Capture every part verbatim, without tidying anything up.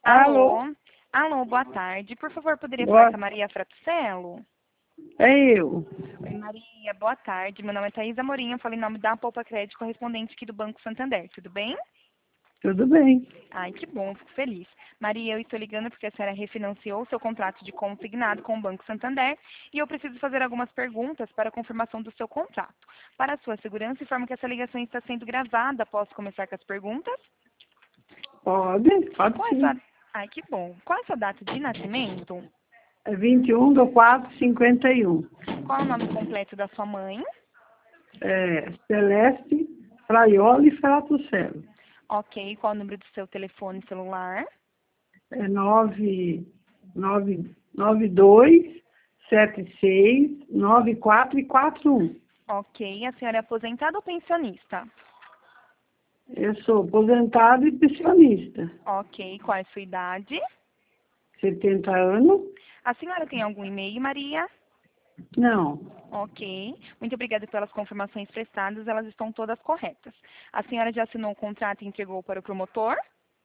Alô? Alô? Alô, boa tarde. Por favor, poderia falar Boa... com a Maria Fraticello? É eu. Oi, Maria, boa tarde. Meu nome é Thaís Amorim, eu falo em nome da Poupa Crédito, correspondente aqui do Banco Santander. Tudo bem? Tudo bem. Ai, que bom, fico feliz. Maria, eu estou ligando porque a senhora refinanciou seu contrato de consignado com o Banco Santander e eu preciso fazer algumas perguntas para a confirmação do seu contrato. Para a sua segurança, informo que essa ligação está sendo gravada. Posso começar com as perguntas? Pode? Pode Qual é a sim. sua... Ai, que bom. Qual é a sua data de nascimento? É vinte e um de quatro de cinquenta e um. Qual é o nome completo da sua mãe? É Celeste Fraioli Fratucello. Ok. Qual é o número do seu telefone celular? É nove nove nove dois sete seis nove quatro quatro um. Ok. A senhora é aposentada ou pensionista? Eu sou aposentado e pensionista. Ok. Qual é a sua idade? setenta anos? A senhora tem algum e-mail, Maria? Não. Ok. Muito obrigada pelas confirmações prestadas. Elas estão todas corretas. A senhora já assinou o contrato e entregou para o promotor?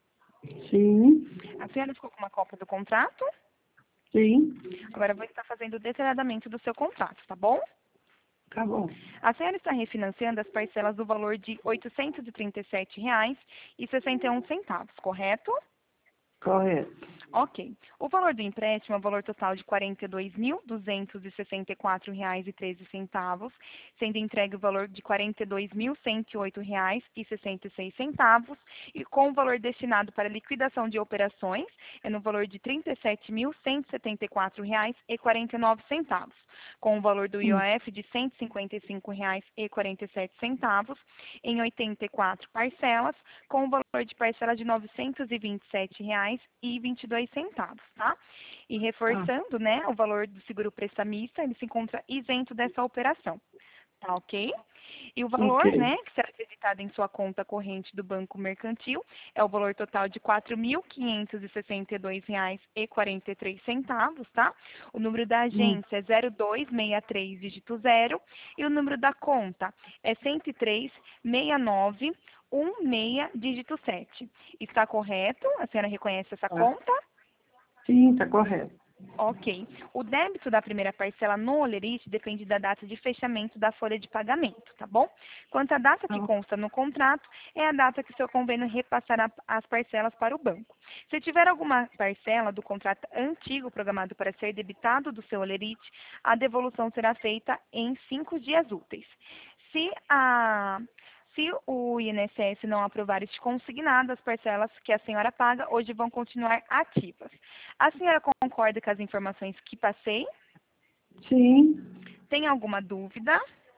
Sim. A senhora ficou com uma cópia do contrato? Sim. Agora eu vou estar fazendo o detalhamento do seu contrato, tá bom? Tá bom. A senhora está refinanciando as parcelas do valor de oitocentos e trinta e sete reais e sessenta e um centavos, correto? Correto. Ok. O valor do empréstimo é o valor total de quarenta e dois mil duzentos e sessenta e quatro reais e treze centavos, sendo entregue o valor de quarenta e dois mil cento e oito reais e sessenta e seis centavos, e com o valor destinado para liquidação de operações é no valor de trinta e sete mil cento e setenta e quatro reais e quarenta e nove centavos, com o valor do I O F de cento e cinquenta e cinco reais e quarenta e sete centavos, em oitenta e quatro parcelas, com o valor de parcela de novecentos e vinte e sete reais e vinte e dois centavos, tá? E Ah, reforçando, né, o valor do seguro prestamista, ele se encontra isento dessa operação, tá ok? E o valor, ok. né, que será acreditado em sua conta corrente do Banco Mercantil é o valor total de quatro mil quinhentos e sessenta e dois reais e quarenta e três centavos, tá? O número da Hum. agência é zero dois seis três, dígito zero, e o número da conta é cento e três seis nove um seis, dígito sete. Está correto? A senhora reconhece essa Tá. conta? Sim, tá correto. Ok. O débito da primeira parcela no Olerite depende da data de fechamento da folha de pagamento, tá bom? Quanto à data que Tá. consta no contrato, é a data que o seu convênio repassará as parcelas para o banco. Se tiver alguma parcela do contrato antigo programado para ser debitado do seu Olerite, a devolução será feita em cinco dias úteis. Se a Se o I N S S não aprovar este consignado, as parcelas que a senhora paga hoje vão continuar ativas. A senhora concorda com as informações que passei? Sim. Tem alguma dúvida?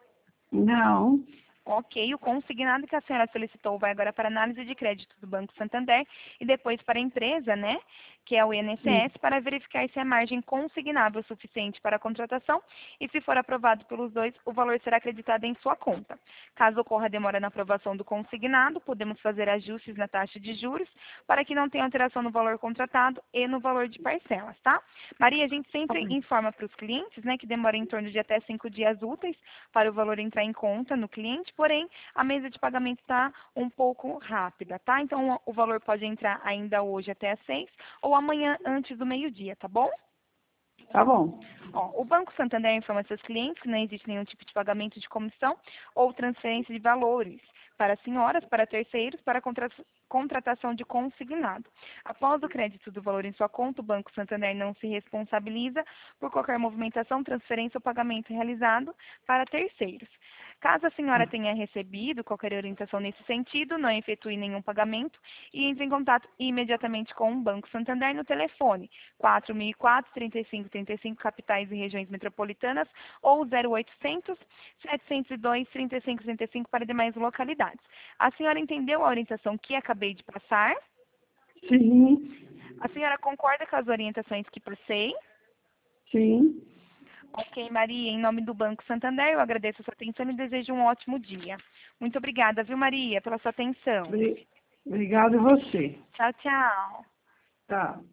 Não. Ok, o consignado que a senhora solicitou vai agora para análise de crédito do Banco Santander e depois para a empresa, né, que é o I N S S, para verificar se a margem consignável é suficiente para a contratação e, se for aprovado pelos dois, o valor será acreditado em sua conta. Caso ocorra demora na aprovação do consignado, podemos fazer ajustes na taxa de juros para que não tenha alteração no valor contratado e no valor de parcelas, tá? Maria, a gente Tá sempre bem. informa para os clientes, né, que demora em torno de até cinco dias úteis para o valor entrar em conta no cliente, porém, a mesa de pagamento está um pouco rápida, tá? Então, o valor pode entrar ainda hoje até às seis ou amanhã antes do meio-dia, tá bom? Tá bom. Ó, o Banco Santander informa seus clientes que não existe nenhum tipo de pagamento de comissão ou transferência de valores para senhoras, para terceiros, para contra- contratação de consignado. Após o crédito do valor em sua conta, o Banco Santander não se responsabiliza por qualquer movimentação, transferência ou pagamento realizado para terceiros. Caso a senhora tenha recebido qualquer orientação nesse sentido, não efetue nenhum pagamento e entre em contato imediatamente com o Banco Santander no telefone quatro mil e quatro, trinta e cinco trinta e cinco, capitais e regiões metropolitanas, ou zero oitocentos, setecentos e dois, trinta e cinco trinta e cinco para demais localidades. A senhora entendeu a orientação que acabei de passar? Sim. A senhora concorda com as orientações que passei? Sim. Ok, Maria, em nome do Banco Santander, eu agradeço a sua atenção e desejo um ótimo dia. Muito obrigada, viu, Maria, pela sua atenção. Obri- Obrigado a você. Tchau, tchau. Tá.